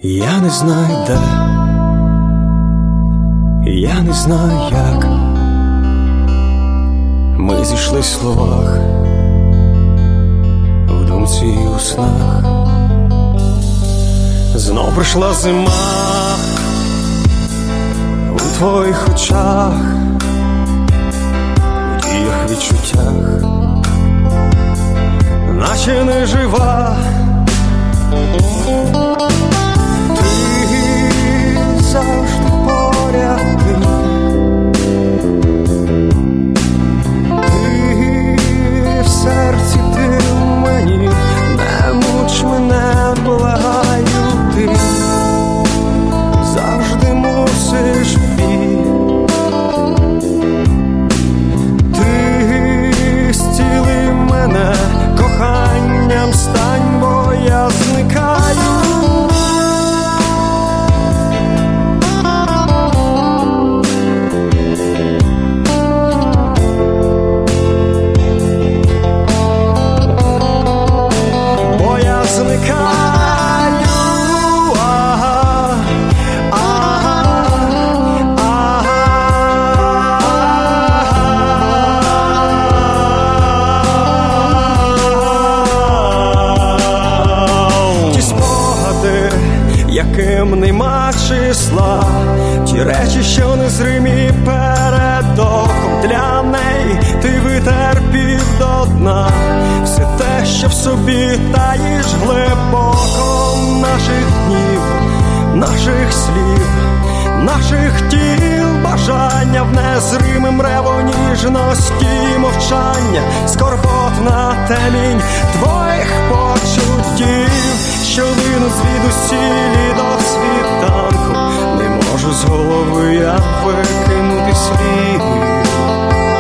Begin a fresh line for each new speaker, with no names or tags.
Я не знаю де, я не знаю як. Ми зійшлись в словах, в думці і у снах. Знов прийшла зима у твоїх очах, у діях, відчуттях, наче не жива. Завжди поряд ти в серці, ти в мені, не муч мене, благаю, ти завжди мусиш ти зціли мене, коханням стань, бо я зникаю. Яким нема числа, ті речі, що незримі перед оком, для неї ти витерпів до дна все те, що в собі таїш глибоко, наших днів, наших слів, наших тіл, бажання в незримим реву ніжності, мовчання, скорботна темінь твоїх почуттів, що линуть звідусілі до світанку. Не можу з голови я викинути слів.